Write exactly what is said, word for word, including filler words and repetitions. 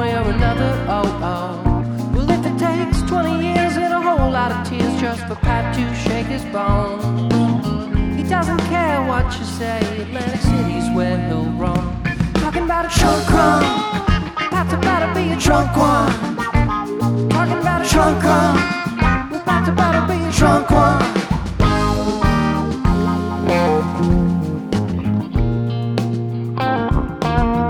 way or another, oh oh. Well, if it takes twenty years and a whole lot of tears just for Pat to shake his bones, he doesn't care what you say. Atlantic City's where he'll roam. Talking about a trunk run, Pat's about to be a drunk one. Talking about a trunk run, well, Pat's about to be a drunk one.